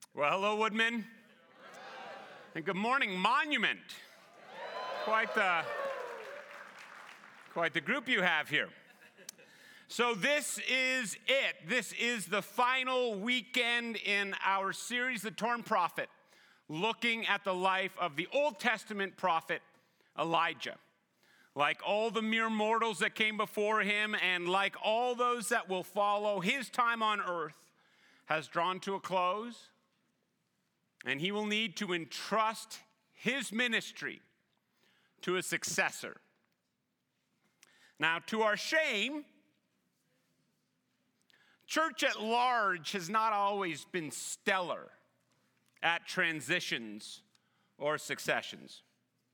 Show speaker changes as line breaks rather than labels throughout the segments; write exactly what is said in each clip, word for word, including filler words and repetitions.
Well, hello, Woodman. And good morning, Monument. Quite the, quite the group you have here. So this is it. This is the final weekend in our series, The Torn Prophet, looking at the life of the Old Testament prophet Elijah. Like all the mere mortals that came before him, and like all those that will follow, his time on earth has drawn to a close. And he will need to entrust his ministry to a successor. Now, to our shame, church at large has not always been stellar at transitions or successions.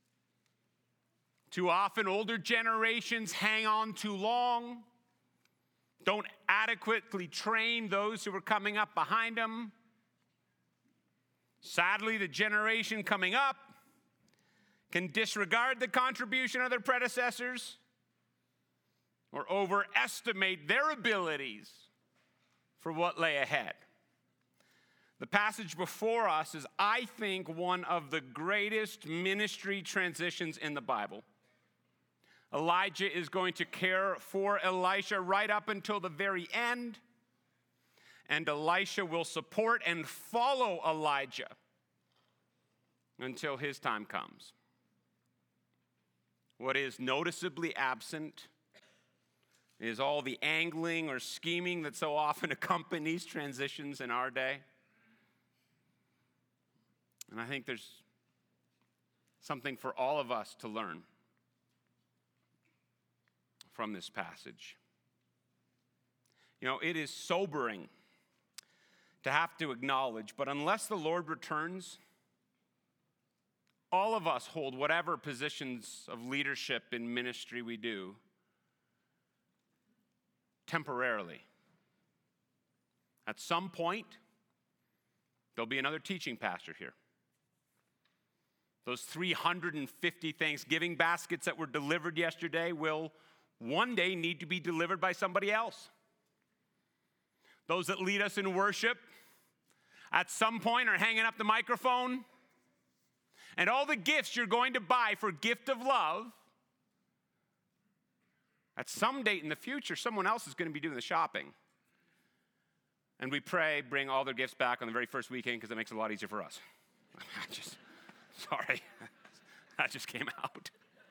Too often, older generations hang on too long, don't adequately train those who are coming up behind them. Sadly, the generation coming up can disregard the contribution of their predecessors or overestimate their abilities for what lay ahead. The passage before us is, I think, one of the greatest ministry transitions in the Bible. Elijah is going to care for Elisha right up until the very end. And Elisha will support and follow Elijah until his time comes. What is noticeably absent is all the angling or scheming that so often accompanies transitions in our day. And I think there's something for all of us to learn from this passage. You know, it is sobering to have to acknowledge, but unless the Lord returns, all of us hold whatever positions of leadership in ministry we do temporarily. At some point, there'll be another teaching pastor here. Those three hundred fifty Thanksgiving baskets that were delivered yesterday will one day need to be delivered by somebody else. Those that lead us in worship at some point are hanging up the microphone. And all the gifts you're going to buy for gift of love, at some date in the future, someone else is going to be doing the shopping. And we pray, bring all their gifts back on the very first weekend because it makes it a lot easier for us. I just, sorry, that just came out.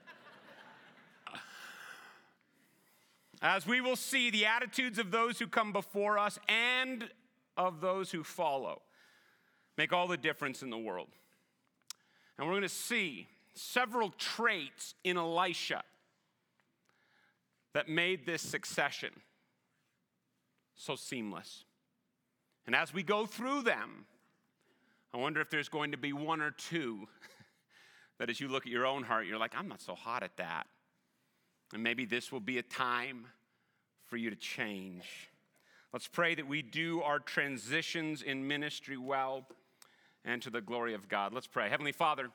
As we will see, the attitudes of those who come before us and of those who follow make all the difference in the world. And we're going to see several traits in Elisha that made this succession so seamless. And as we go through them, I wonder if there's going to be one or two that as you look at your own heart, you're like, I'm not so hot at that. And maybe this will be a time for you to change. Let's pray that we do our transitions in ministry well and to the glory of God. Let's pray. Heavenly Father,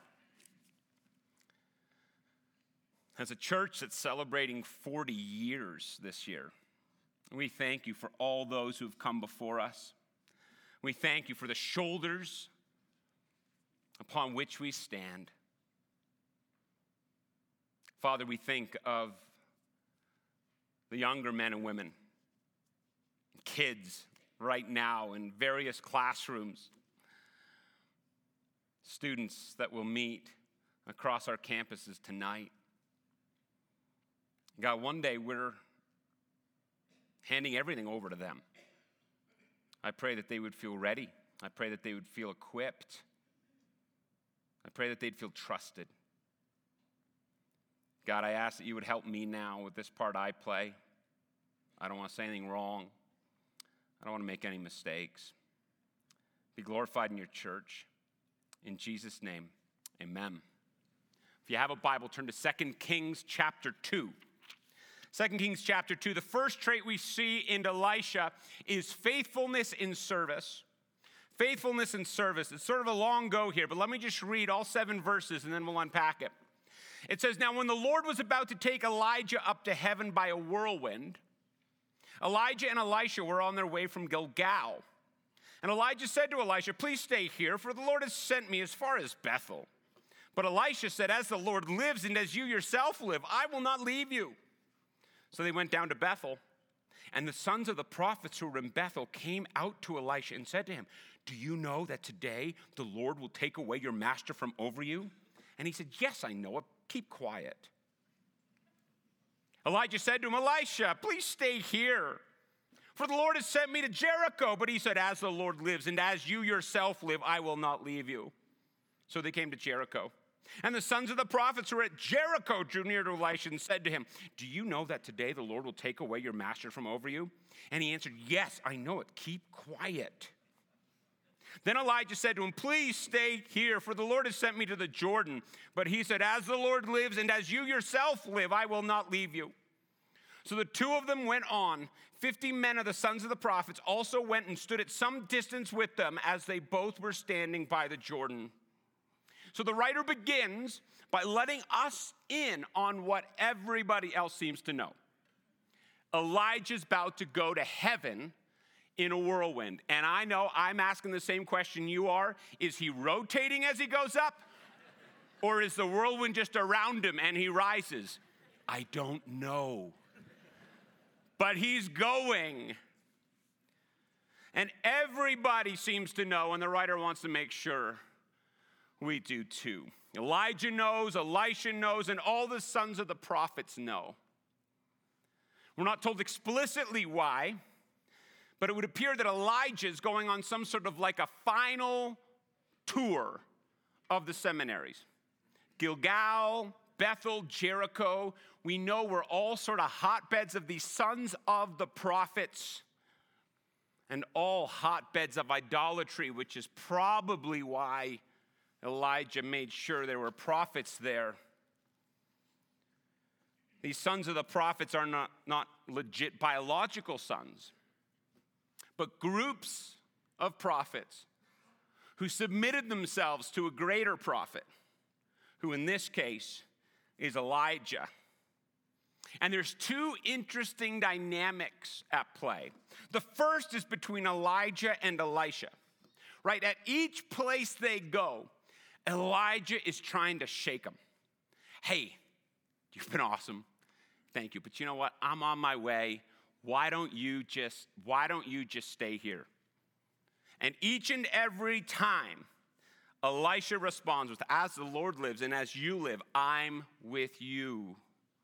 as a church that's celebrating forty years this year, we thank you for all those who have come before us. We thank you for the shoulders upon which we stand. Father, we think of the younger men and women, kids right now in various classrooms, students that will meet across our campuses tonight. God, one day we're handing everything over to them. I pray that they would feel ready. I pray that they would feel equipped. I pray that they'd feel trusted. God, I ask that you would help me now with this part I play. I don't want to say anything wrong. I don't want to make any mistakes. Be glorified in your church. In Jesus' name, amen. If you have a Bible, turn to Second Kings chapter two. Second Kings chapter two, the first trait we see in Elisha is faithfulness in service. Faithfulness in service. It's sort of a long go here, but let me just read all seven verses and then we'll unpack it. It says, now when the Lord was about to take Elijah up to heaven by a whirlwind, Elijah and Elisha were on their way from Gilgal. And Elijah said to Elisha, please stay here, for the Lord has sent me as far as Bethel. But Elisha said, as the Lord lives and as you yourself live, I will not leave you. So they went down to Bethel. And the sons of the prophets who were in Bethel came out to Elisha and said to him, do you know that today the Lord will take away your master from over you? And he said, yes, I know it. Keep quiet. Elijah said to him, Elisha, please stay here. For the Lord has sent me to Jericho. But he said, as the Lord lives and as you yourself live, I will not leave you. So they came to Jericho. And the sons of the prophets who were at Jericho drew near to Elisha and said to him, do you know that today the Lord will take away your master from over you? And he answered, yes, I know it. Keep quiet. Then Elijah said to him, please stay here, for the Lord has sent me to the Jordan. But he said, as the Lord lives and as you yourself live, I will not leave you. So the two of them went on. Fifty men of the sons of the prophets also went and stood at some distance with them as they both were standing by the Jordan. So the writer begins by letting us in on what everybody else seems to know. Elijah's about to go to heaven in a whirlwind. And I know I'm asking the same question you are. Is he rotating as he goes up? Or is the whirlwind just around him and he rises? I don't know. But he's going. And everybody seems to know, and the writer wants to make sure we do too. Elijah knows, Elisha knows, and all the sons of the prophets know. We're not told explicitly why, but it would appear that Elijah is going on some sort of like a final tour of the seminaries. Gilgal, Bethel, Jericho, we know we're all sort of hotbeds of these sons of the prophets, and all hotbeds of idolatry, which is probably why Elijah made sure there were prophets there. These sons of the prophets are not, not legit biological sons, but groups of prophets who submitted themselves to a greater prophet, who in this case is Elijah. And there's two interesting dynamics at play. The first is between Elijah and Elisha, right? At each place they go, Elijah is trying to shake them. Hey, you've been awesome. Thank you. But you know what? I'm on my way. Why don't you just, why don't you just stay here? And each and every time, Elisha responds with, as the Lord lives and as you live, I'm with you.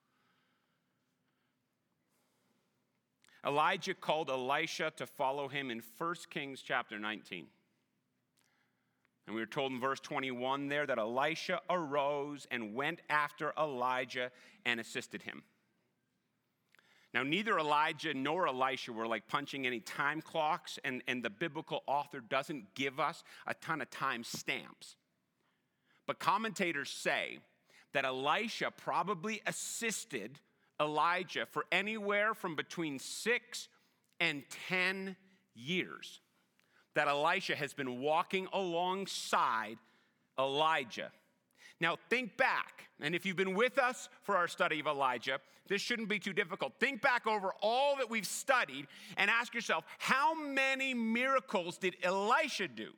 Elijah called Elisha to follow him in First Kings chapter nineteen. And we were told in verse twenty-one there that Elisha arose and went after Elijah and assisted him. Now, neither Elijah nor Elisha were like punching any time clocks, and, and the biblical author doesn't give us a ton of time stamps. But commentators say that Elisha probably assisted Elijah for anywhere from between six and ten years. That Elisha has been walking alongside Elijah. Now think back, and if you've been with us for our study of Elijah, this shouldn't be too difficult. Think back over all that we've studied and ask yourself, how many miracles did Elisha do?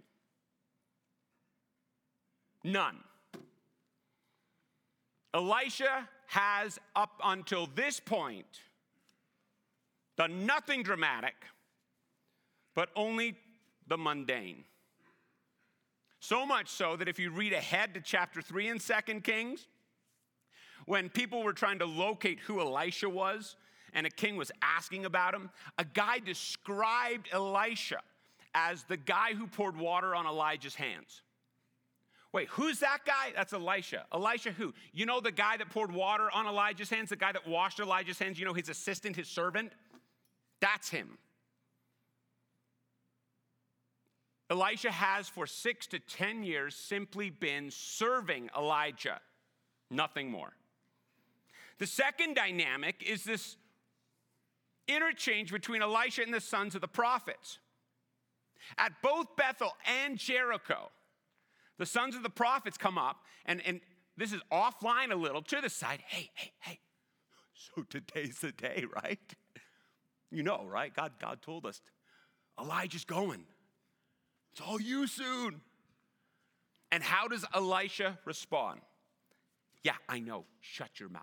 None. Elisha has, up until this point, done nothing dramatic, but only the mundane. So much so that if you read ahead to chapter three in Second Kings, when people were trying to locate who Elisha was, and a king was asking about him, a guy described Elisha as the guy who poured water on Elijah's hands. Wait, who's that guy? That's Elisha. Elisha who? You know the guy that poured water on Elijah's hands, the guy that washed Elijah's hands, you know, his assistant, his servant? That's him. Elisha has for six to ten years simply been serving Elijah, nothing more. The second dynamic is this interchange between Elisha and the sons of the prophets. At both Bethel and Jericho, the sons of the prophets come up, and, and this is offline a little, to the side. Hey, hey, hey, so today's the day, right? You know, right? God, God told us, Elijah's going. It's all you soon. And how does Elisha respond? Yeah, I know. Shut your mouth.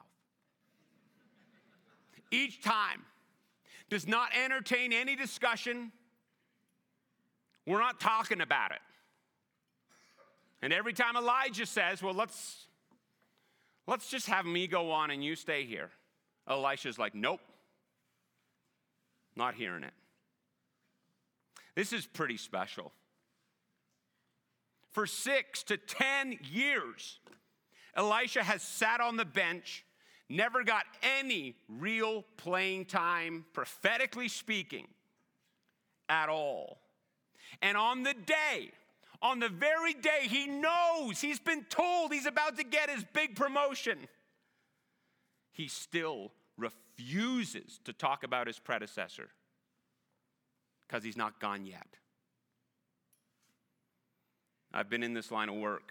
Each time does not entertain any discussion. We're not talking about it. And every time Elijah says, well, let's, let's just have me go on and you stay here, Elisha's like, nope, not hearing it. This is pretty special. For six to ten years, Elisha has sat on the bench, never got any real playing time, prophetically speaking, at all. And on the day, on the very day he knows, he's been told he's about to get his big promotion, he still refuses to talk about his predecessor because he's not gone yet. I've been in this line of work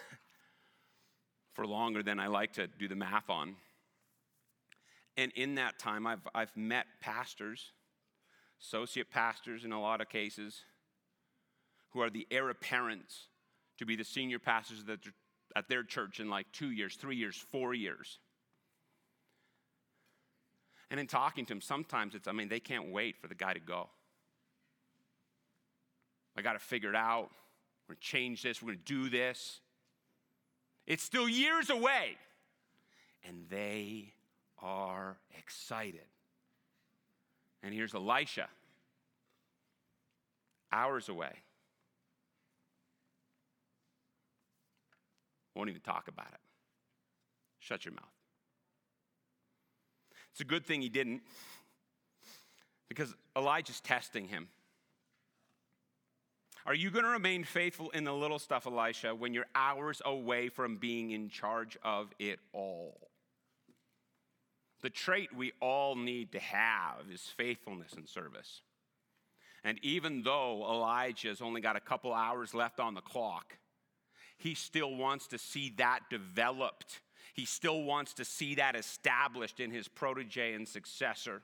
for longer than I like to do the math on. And in that time, I've, I've met pastors, associate pastors in a lot of cases, who are the heir apparents to be the senior pastors at their church in like two years, three years, four years. And in talking to them, sometimes it's, I mean, they can't wait for the guy to go. I got to figure it out. We're going to change this. We're going to do this. It's still years away. And they are excited. And here's Elisha, hours away. Won't even talk about it. Shut your mouth. It's a good thing he didn't, because Elijah's testing him. Are you going to remain faithful in the little stuff, Elisha, when you're hours away from being in charge of it all? The trait we all need to have is faithfulness and service. And even though Elijah's only got a couple hours left on the clock, he still wants to see that developed. He still wants to see that established in his protege and successor.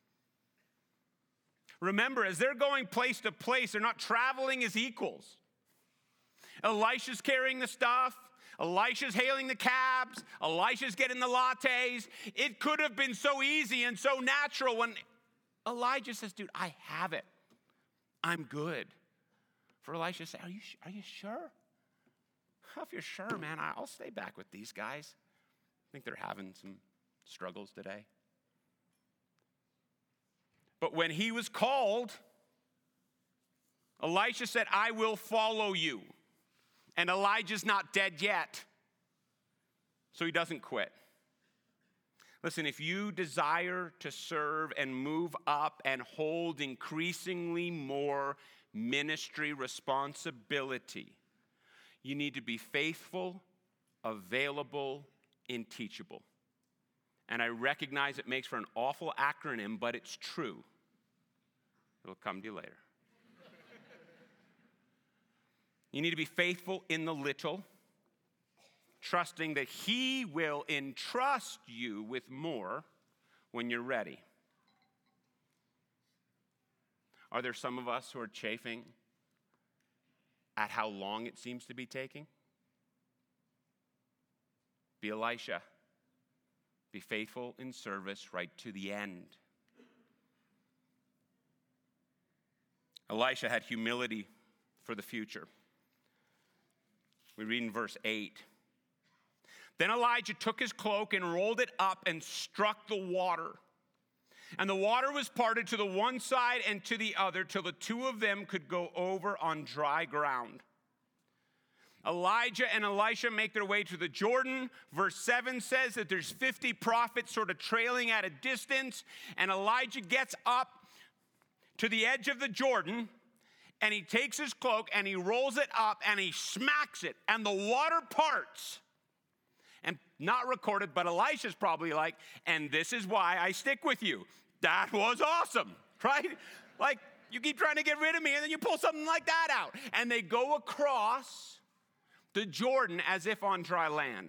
Remember, as they're going place to place, they're not traveling as equals. Elisha's carrying the stuff. Elisha's hailing the cabs. Elisha's getting the lattes. It could have been so easy and so natural when Elijah says, dude, I have it. I'm good. For Elisha to say, are you, are you sure? If you're sure, man, I'll stay back with these guys. I think they're having some struggles today. But when he was called, Elisha said, I will follow you. And Elijah's not dead yet. So he doesn't quit. Listen, if you desire to serve and move up and hold increasingly more ministry responsibility, you need to be faithful, available, and teachable. And I recognize it makes for an awful acronym, but it's true. It'll come to you later. You need to be faithful in the little, trusting that he will entrust you with more when you're ready. Are there some of us who are chafing at how long it seems to be taking? Be Elisha. Be faithful in service right to the end. Elisha had humility for the future. We read in verse eight. Then Elijah took his cloak and rolled it up and struck the water. And the water was parted to the one side and to the other till the two of them could go over on dry ground. Elijah and Elisha make their way to the Jordan. Verse seven says that there's fifty prophets sort of trailing at a distance. And Elijah gets up to the edge of the Jordan, and he takes his cloak and he rolls it up and he smacks it, and the water parts. And not recorded, but Elisha's probably like, and this is why I stick with you. That was awesome, right? Like, you keep trying to get rid of me, and then you pull something like that out. And they go across the Jordan as if on dry land.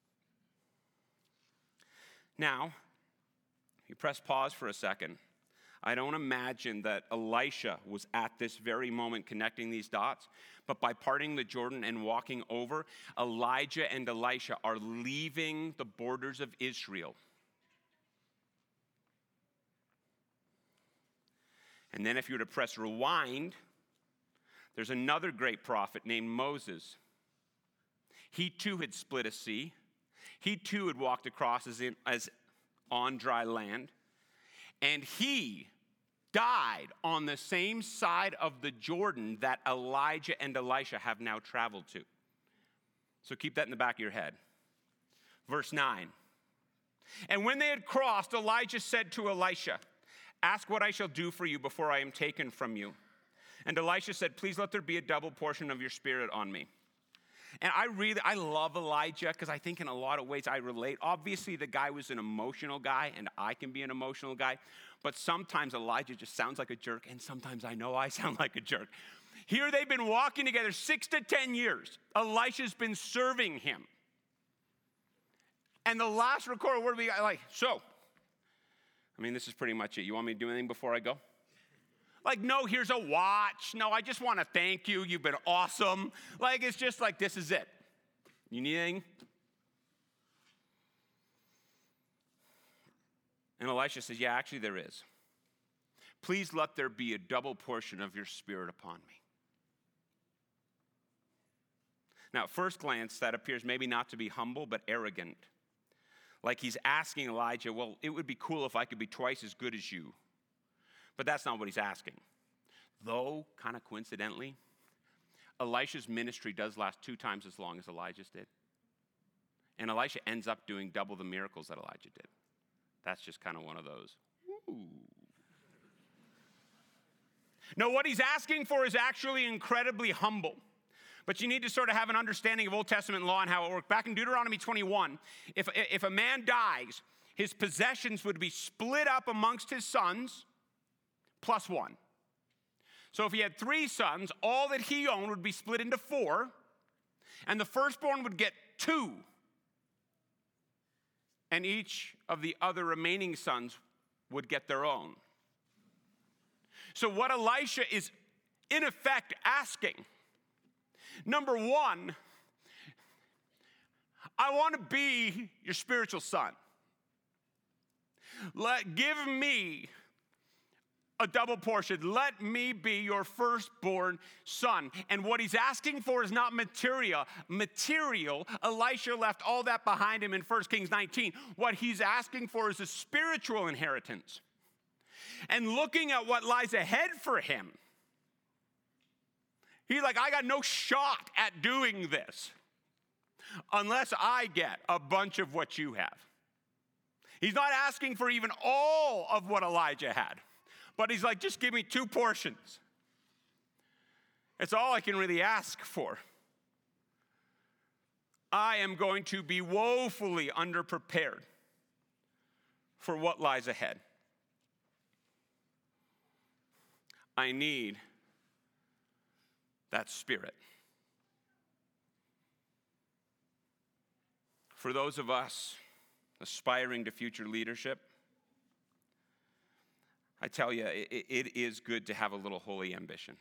Now, you press pause for a second. I don't imagine that Elisha was at this very moment connecting these dots, but by parting the Jordan and walking over, Elijah and Elisha are leaving the borders of Israel. And then if you were to press rewind, there's another great prophet named Moses. He too had split a sea. He too had walked across as, in, as on dry land. And he died on the same side of the Jordan that Elijah and Elisha have now traveled to. So keep that in the back of your head. Verse nine. And when they had crossed, Elijah said to Elisha, ask what I shall do for you before I am taken from you. And Elisha said, please let there be a double portion of your spirit on me. And I really, I love Elijah because I think in a lot of ways I relate. Obviously, the guy was an emotional guy, and I can be an emotional guy. But sometimes Elijah just sounds like a jerk, and sometimes I know I sound like a jerk. Here they've been walking together six to ten years. Elisha's been serving him. And the last recorded word we got, like, so, I mean, this is pretty much it. You want me to do anything before I go? Like, no, here's a watch. No, I just want to thank you. You've been awesome. Like, it's just like, this is it. You need anything? And Elisha says, yeah, actually there is. Please let there be a double portion of your spirit upon me. Now, at first glance, that appears maybe not to be humble, but arrogant. Like he's asking Elijah, well, it would be cool if I could be twice as good as you. But that's not what he's asking. Though, kind of coincidentally, Elisha's ministry does last two times as long as Elijah's did. And Elisha ends up doing double the miracles that Elijah did. That's just kind of one of those. Ooh. No, what he's asking for is actually incredibly humble. But you need to sort of have an understanding of Old Testament law and how it worked. Back in Deuteronomy twenty-one, if, if a man dies, his possessions would be split up amongst his sons, plus one. So if he had three sons, all that he owned would be split into four, and the firstborn would get two, and each of the other remaining sons would get their own. So what Elisha is in effect asking, number one, I want to be your spiritual son. Let, give me a double portion. Let me be your firstborn son. And what he's asking for is not material. Material, Elisha left all that behind him in First Kings nineteen. What he's asking for is a spiritual inheritance. And looking at what lies ahead for him, he's like, I got no shot at doing this unless I get a bunch of what you have. He's not asking for even all of what Elijah had. But he's like, just give me two portions. It's all I can really ask for. I am going to be woefully underprepared for what lies ahead. I need that spirit. For those of us aspiring to future leadership, I tell you, it, it is good to have a little holy ambition.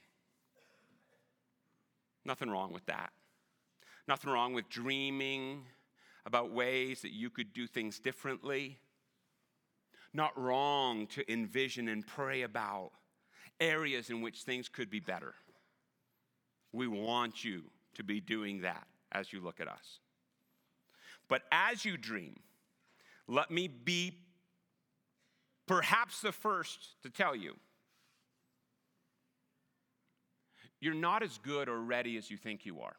Nothing wrong with that. Nothing wrong with dreaming about ways that you could do things differently. Not wrong to envision and pray about areas in which things could be better. We want you to be doing that as you look at us. But as you dream, let me be perhaps the first to tell you, you're not as good or ready as you think you are.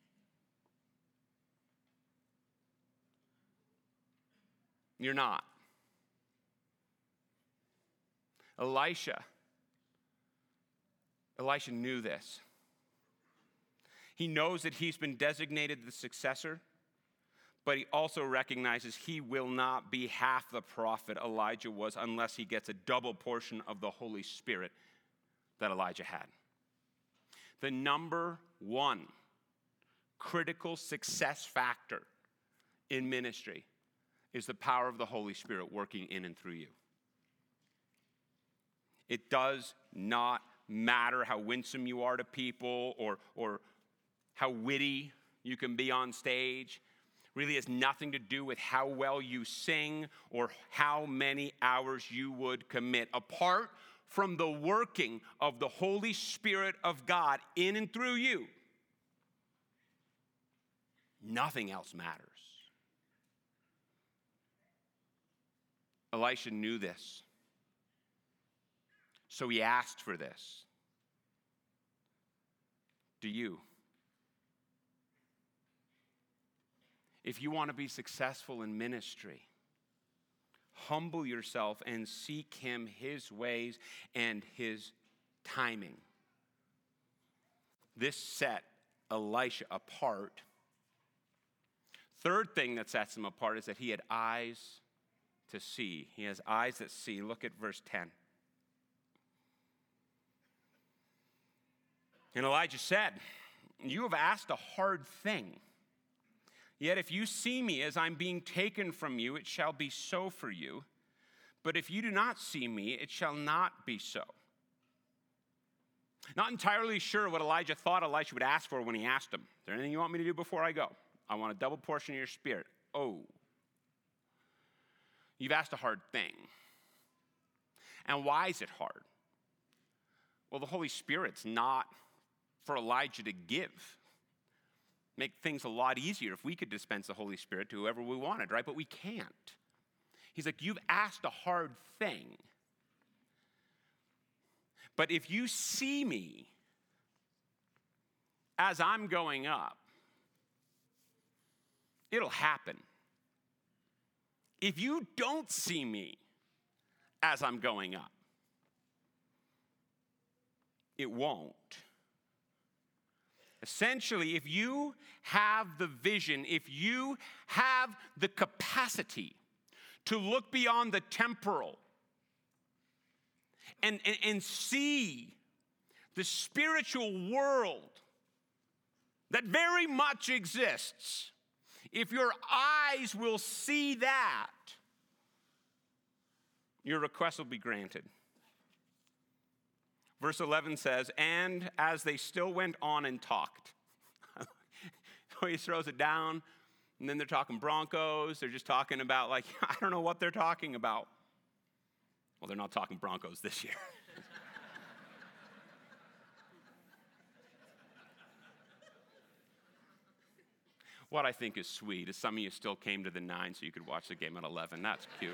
You're not. Elisha, Elisha knew this. He knows that he's been designated the successor, but he also recognizes he will not be half the prophet Elijah was unless he gets a double portion of the Holy Spirit that Elijah had. The number one critical success factor in ministry is the power of the Holy Spirit working in and through you. It does not matter how winsome you are to people or, or how witty you can be on stage. It really has nothing to do with how well you sing or how many hours you would commit. Apart from the working of the Holy Spirit of God in and through you, nothing else matters. Elisha knew this, so he asked for this. Do you? If you want to be successful in ministry, humble yourself and seek him, his ways, and his timing. This set Elisha apart. Third thing that sets him apart is that he had eyes to see. He has eyes that see. Look at verse ten. And Elijah said, you have asked a hard thing. Yet if you see me as I'm being taken from you, it shall be so for you. But if you do not see me, it shall not be so. Not entirely sure what Elijah thought Elisha would ask for when he asked him. Is there anything you want me to do before I go? I want a double portion of your spirit. Oh. You've asked a hard thing. And why is it hard? Well, the Holy Spirit's not for Elijah to give. Make things a lot easier if we could dispense the Holy Spirit to whoever we wanted, right? But we can't. He's like, you've asked a hard thing. But if you see me as I'm going up, it'll happen. If you don't see me as I'm going up, it won't. Essentially, if you have the vision, if you have the capacity to look beyond the temporal and, and, and see the spiritual world that very much exists, if your eyes will see that, your request will be granted. Verse eleven says, and as they still went on and talked. So he throws it down, and then they're talking Broncos. They're just talking about, like, I don't know what they're talking about. Well, they're not talking Broncos this year. What I think is sweet is some of you still came to the nine so you could watch the game at eleven. That's cute.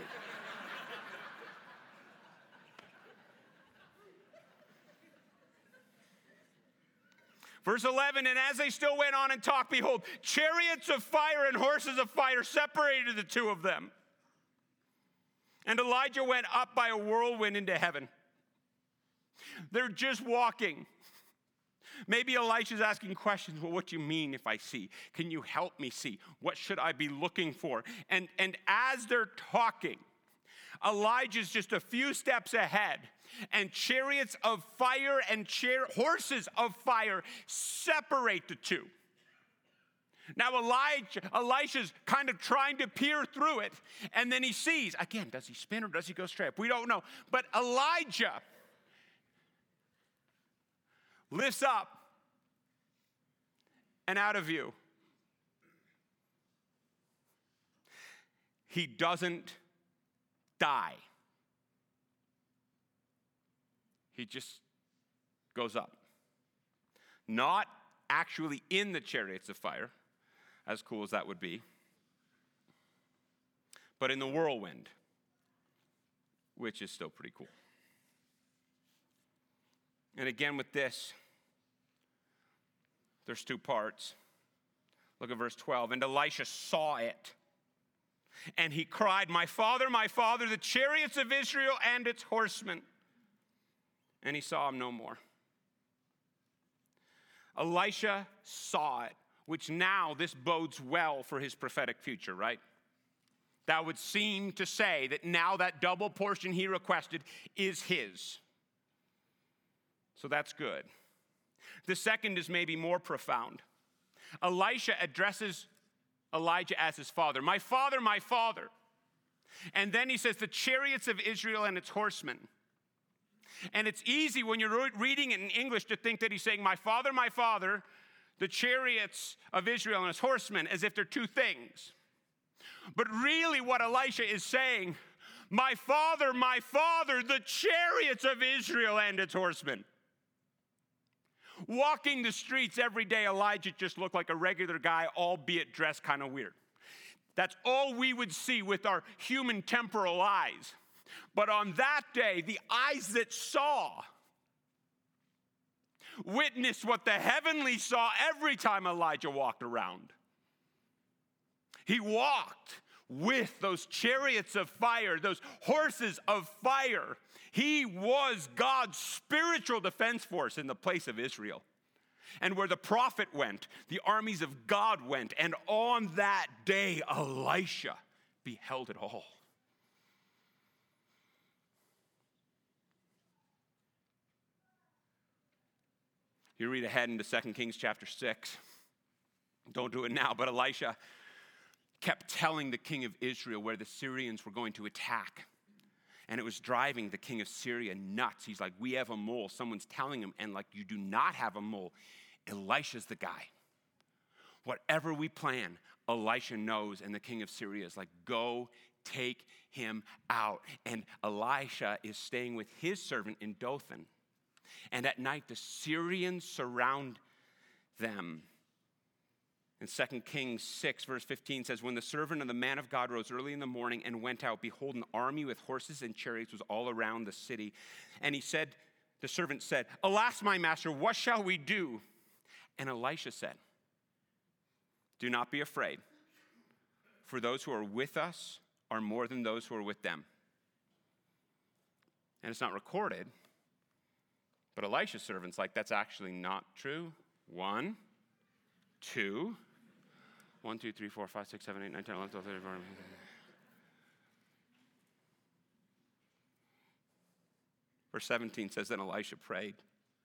Verse eleven, and as they still went on and talked, behold, chariots of fire and horses of fire separated the two of them. And Elijah went up by a whirlwind into heaven. They're just walking. Maybe Elisha's asking questions. Well, what do you mean if I see? Can you help me see? What should I be looking for? And, and as they're talking, Elijah's just a few steps ahead. And chariots of fire and char- horses of fire separate the two. Now Elijah, Elisha's kind of trying to peer through it, and then he sees, again, does he spin or does he go straight up? We don't know. But Elijah lifts up and out of view. He doesn't die. He just goes up. Not actually in the chariots of fire, as cool as that would be, but in the whirlwind, which is still pretty cool. And again with this, there's two parts. Look at verse twelve. And Elisha saw it, and he cried, my father, my father, the chariots of Israel and its horsemen. And he saw him no more. Elisha saw it, which now this bodes well for his prophetic future, right? That would seem to say that now that double portion he requested is his. So that's good. The second is maybe more profound. Elisha addresses Elijah as his father. My father, my father. And then he says, the chariots of Israel and its horsemen. And it's easy when you're reading it in English to think that he's saying, my father, my father, the chariots of Israel and his horsemen, as if they're two things. But really what Elisha is saying, my father, my father, the chariots of Israel and its horsemen. Walking the streets every day, Elijah just looked like a regular guy, albeit dressed kind of weird. That's all we would see with our human temporal eyes. But on that day, the eyes that saw witnessed what the heavenly saw every time Elijah walked around. He walked with those chariots of fire, those horses of fire. He was God's spiritual defense force in the place of Israel. And where the prophet went, the armies of God went. And on that day, Elisha beheld it all. You read ahead into Second Kings chapter six. Don't do it now, but Elisha kept telling the king of Israel where the Syrians were going to attack. And it was driving the king of Syria nuts. He's like, we have a mole. Someone's telling him, and like, you do not have a mole. Elisha's the guy. Whatever we plan, Elisha knows, and the king of Syria is like, go take him out. And Elisha is staying with his servant in Dothan. And at night, the Syrians surround them. And Second Kings six, verse fifteen says, when the servant of the man of God rose early in the morning and went out, behold, an army with horses and chariots was all around the city. And he said, the servant said, alas, my master, what shall we do? And Elisha said, do not be afraid, for those who are with us are more than those who are with them. And it's not recorded, but Elisha's servant's like, that's actually not true. One, two, one, two, three, four, five, six, seven, eight, nine, ten, eleven, twelve, thirteen, fourteen. Verse seventeen says, then Elisha prayed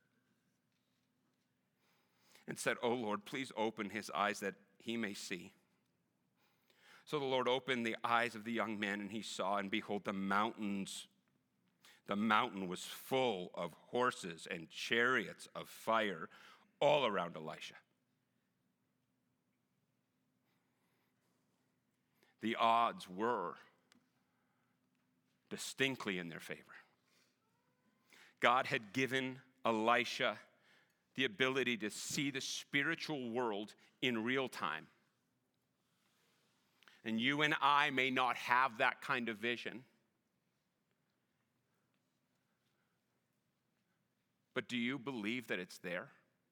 and said, O Lord, please open his eyes that he may see. So the Lord opened the eyes of the young man, and he saw, and behold, the mountains, the mountain was full of horses and chariots of fire all around Elisha. The odds were distinctly in their favor. God had given Elisha the ability to see the spiritual world in real time. And you and I may not have that kind of vision. But do you believe that it's there?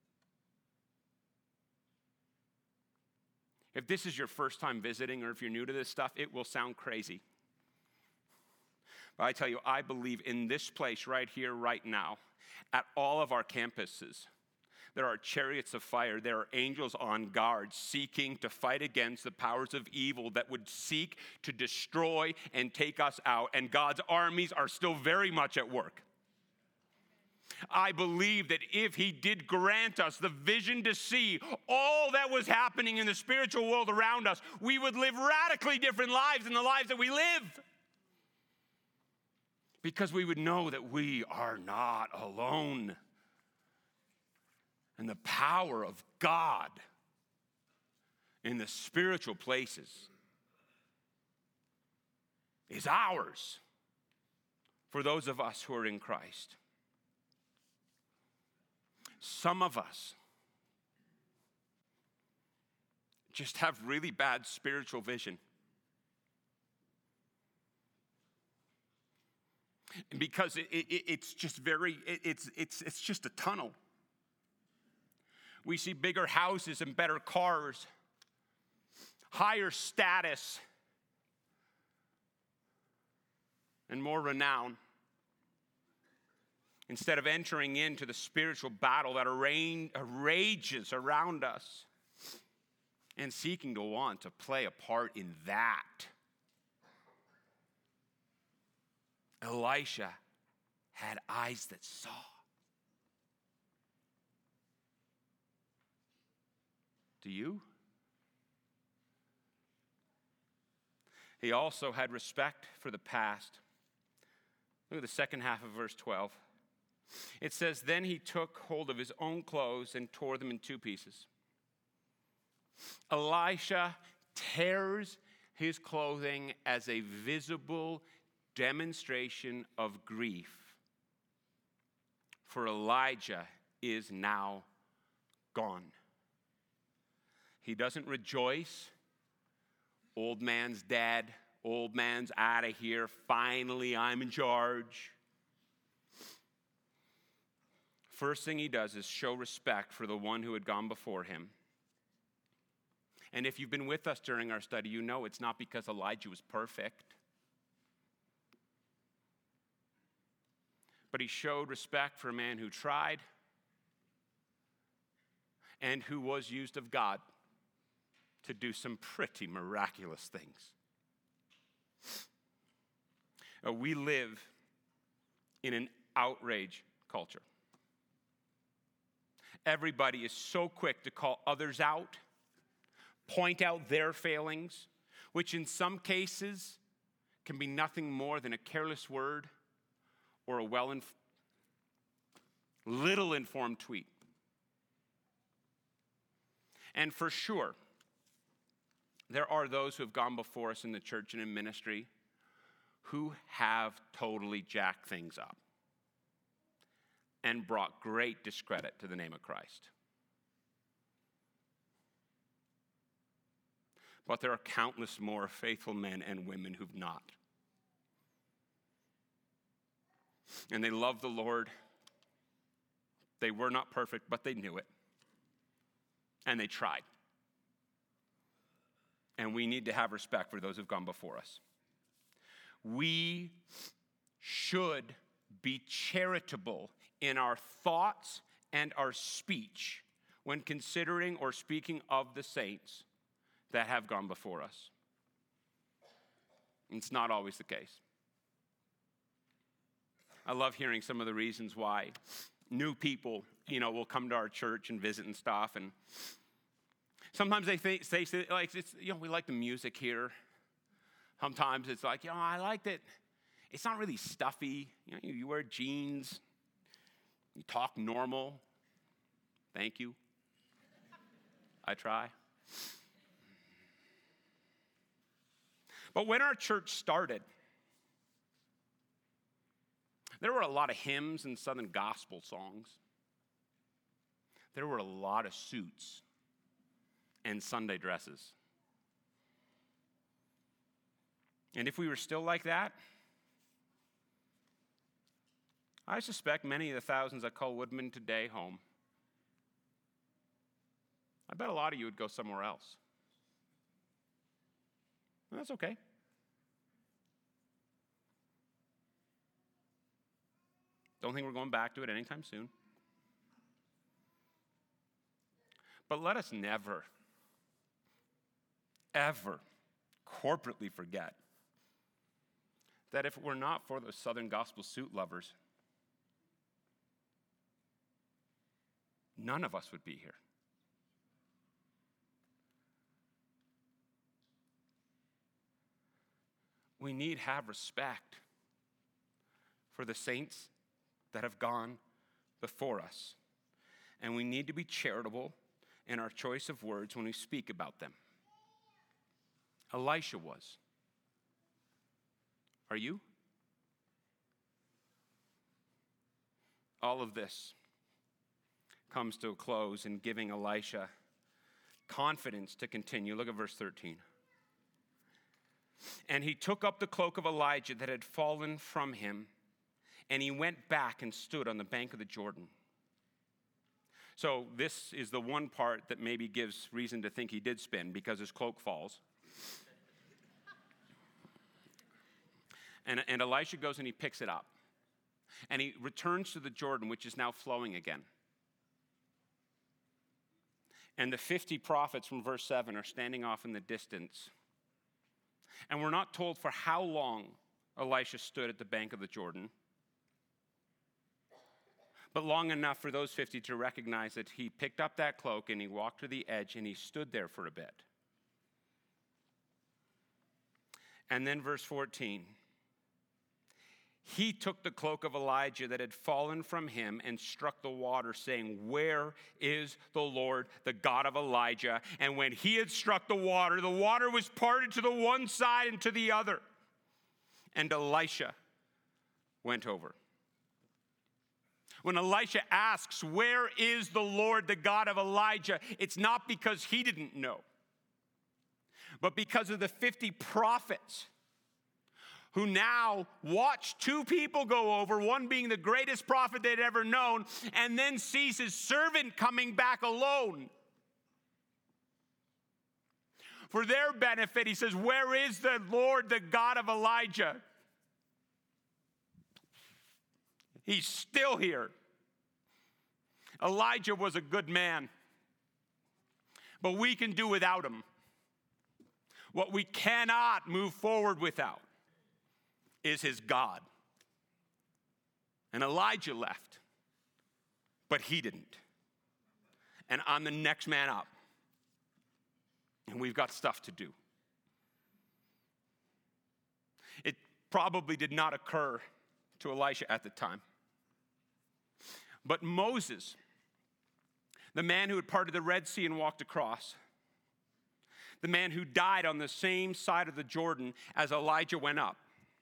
If this is your first time visiting, or if you're new to this stuff, it will sound crazy. But I tell you, I believe in this place right here, right now, at all of our campuses, there are chariots of fire. There are angels on guard seeking to fight against the powers of evil that would seek to destroy and take us out. And God's armies are still very much at work. I believe that if he did grant us the vision to see all that was happening in the spiritual world around us, we would live radically different lives than the lives that we live. Because we would know that we are not alone. And the power of God in the spiritual places is ours for those of us who are in Christ. Some of us just have really bad spiritual vision. And because it, it, it's just very, it, it's, it's, it's just a tunnel. We see bigger houses and better cars, higher status, and more renown, instead of entering into the spiritual battle that rages around us and seeking to want to play a part in that. Elisha had eyes that saw. Do you? He also had respect for the past. Look at the second half of verse twelve. It says, then he took hold of his own clothes and tore them in two pieces. Elisha tears his clothing as a visible demonstration of grief. For Elijah is now gone. He doesn't rejoice. Old man's dead. Old man's out of here. Finally, I'm in charge. First thing he does is show respect for the one who had gone before him. And if you've been with us during our study, you know it's not because Elijah was perfect. But he showed respect for a man who tried and who was used of God to do some pretty miraculous things. Uh, we live in an outrage culture. Everybody is so quick to call others out, point out their failings, which in some cases can be nothing more than a careless word or a well inf- little informed tweet. And for sure, there are those who have gone before us in the church and in ministry who have totally jacked things up and brought great discredit to the name of Christ. But there are countless more faithful men and women who've not. And they love the Lord. They were not perfect, but they knew it. And they tried. And we need to have respect for those who've gone before us. We should be charitable in our thoughts and our speech when considering or speaking of the saints that have gone before us. It's not always the case. I love hearing some of the reasons why new people, you know, will come to our church and visit and stuff. And sometimes they think, they say, like, it's, you know, we like the music here. Sometimes it's like, you know, I like that. It's not really stuffy. You know, you, you wear jeans. You talk normal. Thank you. I try. But when our church started, there were a lot of hymns and Southern gospel songs. There were a lot of suits and Sunday dresses. And if we were still like that, I suspect many of the thousands that call Woodman today home, I bet a lot of you would go somewhere else. And that's okay. Don't think we're going back to it anytime soon. But let us never, ever corporately forget that if it were not for those Southern gospel suit lovers, none of us would be here. We need to have respect for the saints that have gone before us. And we need to be charitable in our choice of words when we speak about them. Elisha was. Are you? All of this comes to a close in giving Elisha confidence to continue. Look at verse thirteen. And he took up the cloak of Elijah that had fallen from him, and he went back and stood on the bank of the Jordan. So this is the one part that maybe gives reason to think he did spin, because his cloak falls. And, and Elisha goes and he picks it up. And he returns to the Jordan, which is now flowing again. And the fifty prophets from verse seven are standing off in the distance. And we're not told for how long Elisha stood at the bank of the Jordan, but long enough for those fifty to recognize that he picked up that cloak and he walked to the edge and he stood there for a bit. And then verse fourteen, he took the cloak of Elijah that had fallen from him and struck the water, saying, "Where is the Lord, the God of Elijah?" And when he had struck the water, the water was parted to the one side and to the other. And Elisha went over. When Elisha asks, "Where is the Lord, the God of Elijah?" it's not because he didn't know, but because of the fifty prophets who now watch two people go over, one being the greatest prophet they'd ever known, and then sees his servant coming back alone. For their benefit, he says, "Where is the Lord, the God of Elijah?" He's still here. Elijah was a good man, but we can do without him. What we cannot move forward without is his God. And Elijah left, but he didn't. And I'm the next man up. And we've got stuff to do. It probably did not occur to Elisha at the time. But Moses, the man who had parted the Red Sea and walked across, the man who died on the same side of the Jordan as Elijah went up,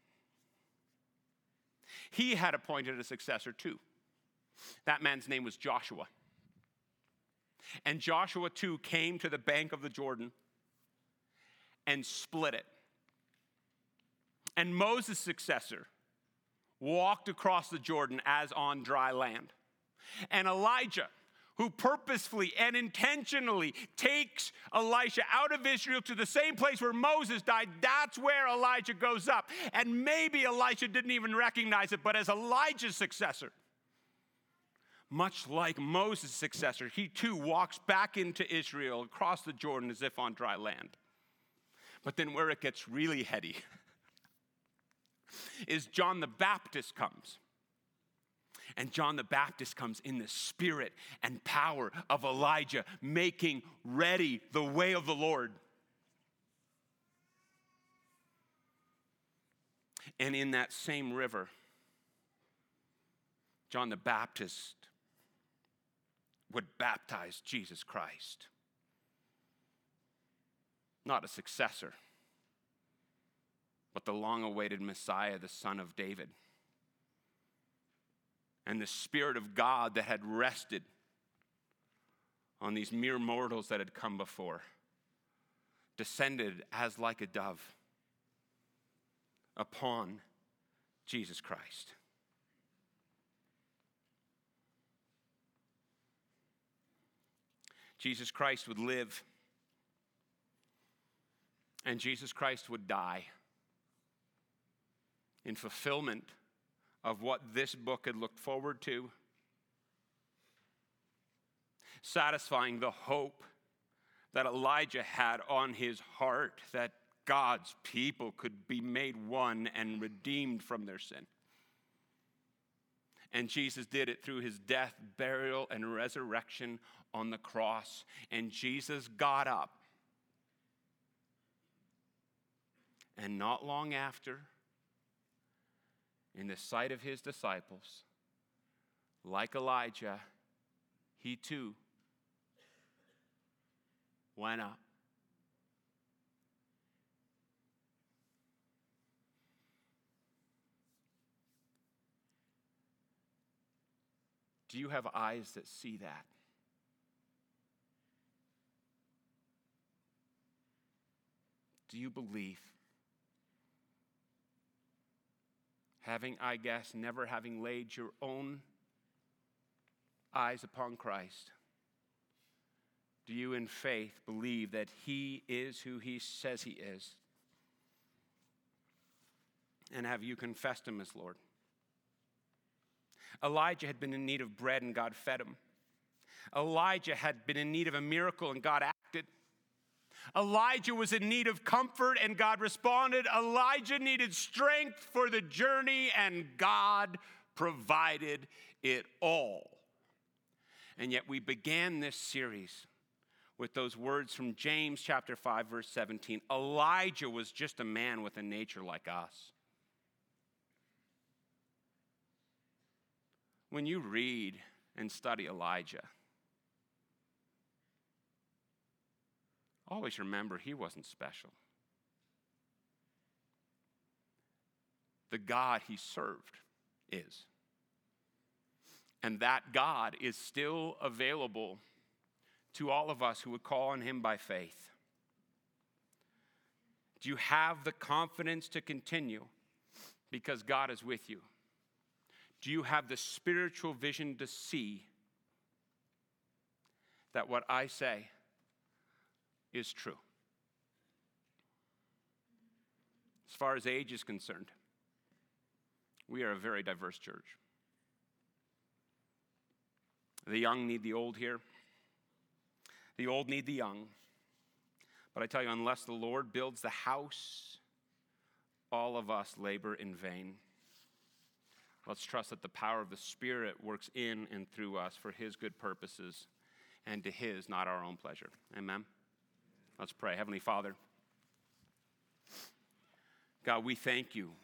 he had appointed a successor too. That man's name was Joshua. And Joshua too came to the bank of the Jordan and split it. And Moses' successor walked across the Jordan as on dry land. And Elijah, who purposefully and intentionally takes Elisha out of Israel to the same place where Moses died, that's where Elijah goes up. And maybe Elisha didn't even recognize it, but as Elijah's successor, much like Moses' successor, he too walks back into Israel across the Jordan as if on dry land. But then where it gets really heady is John the Baptist comes. And John the Baptist comes in the spirit and power of Elijah, making ready the way of the Lord. And in that same river, John the Baptist would baptize Jesus Christ. Not a successor, but the long-awaited Messiah, the Son of David. And the Spirit of God that had rested on these mere mortals that had come before descended as like a dove upon Jesus Christ. Jesus Christ would live, and Jesus Christ would die in fulfillment of what this book had looked forward to, satisfying the hope that Elijah had on his heart that God's people could be made one and redeemed from their sin. And Jesus did it through his death, burial, and resurrection on the cross. And Jesus got up. And not long after, in the sight of his disciples, like Elijah, he too went up. Do you have eyes that see that? Do you believe? Having, I guess, never having laid your own eyes upon Christ, do you in faith believe that he is who he says he is? And have you confessed him as Lord? Elijah had been in need of bread and God fed him. Elijah had been in need of a miracle and God acted. Elijah was in need of comfort and God responded. Elijah needed strength for the journey and God provided it all. And yet we began this series with those words from James chapter five, verse seventeen. Elijah was just a man with a nature like us. when you read and study Elijah, always remember he wasn't special. The God he served is. And that God is still available to all of us who would call on him by faith. Do you have the confidence to continue because God is with you? Do you have the spiritual vision to see that what I say is true? As far as age is concerned, we are a very diverse church. The young need the old here. The old need the young. But I tell you, unless the Lord builds the house, all of us labor in vain. Let's trust that the power of the Spirit works in and through us for his good purposes and to his, not our own pleasure. Amen? Let's pray. Heavenly Father, God, we thank you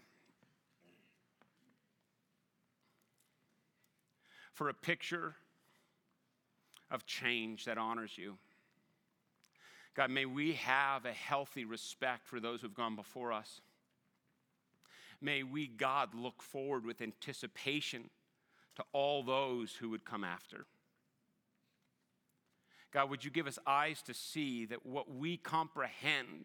for a picture of change that honors you. God, may we have a healthy respect for those who've gone before us. May we, God, look forward with anticipation to all those who would come after. God, would you give us eyes to see that what we comprehend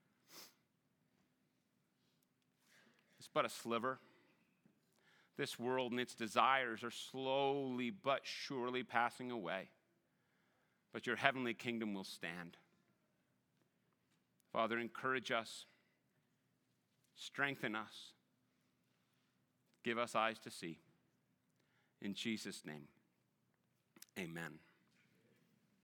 is but a sliver. This world and its desires are slowly but surely passing away, but your heavenly kingdom will stand. Father, encourage us, strengthen us, give us eyes to see. In Jesus' name, amen.